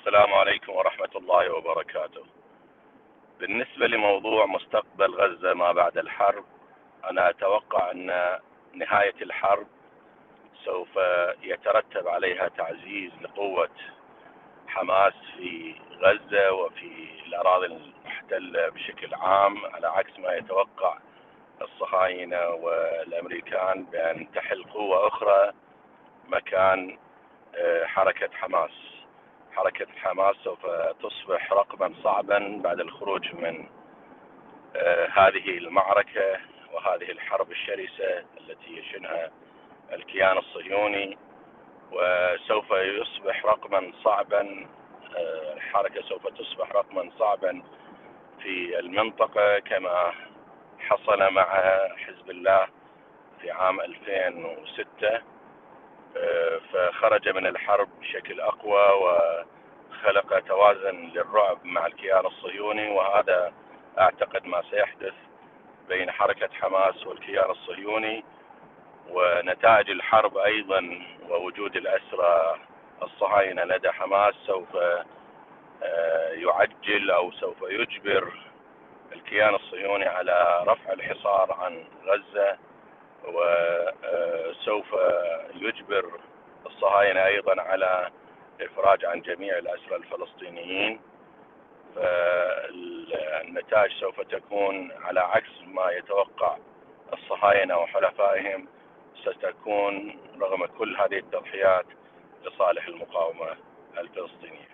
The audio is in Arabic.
السلام عليكم ورحمة الله وبركاته. بالنسبة لموضوع مستقبل غزة ما بعد الحرب، أنا أتوقع أن نهاية الحرب سوف يترتب عليها تعزيز لقوة حماس في غزة وفي الأراضي المحتلة بشكل عام، على عكس ما يتوقع الصهاينة والأمريكان بأن تحل قوة أخرى مكان حركة حماس. حركة حماس سوف تصبح رقما صعبا بعد الخروج من هذه المعركة وهذه الحرب الشرسة التي يشنها الكيان الصهيوني، وسوف يصبح رقما صعبا. الحركة سوف تصبح رقما صعبا في المنطقة كما حصل مع حزب الله في عام 2006. فخرج من الحرب بشكل أقوى وخلق توازن للرعب مع الكيان الصهيوني، وهذا أعتقد ما سيحدث بين حركة حماس والكيان الصهيوني. ونتائج الحرب أيضا ووجود الأسرى الصهاينة لدى حماس سوف يعجل أو سوف يجبر الكيان الصهيوني على رفع الحصار عن غزة، وسوف يجبر الصهاينة أيضا على إفراج عن جميع الأسرى الفلسطينيين. فالنتائج سوف تكون على عكس ما يتوقع الصهاينة وحلفائهم، ستكون رغم كل هذه التضحيات لصالح المقاومة الفلسطينية.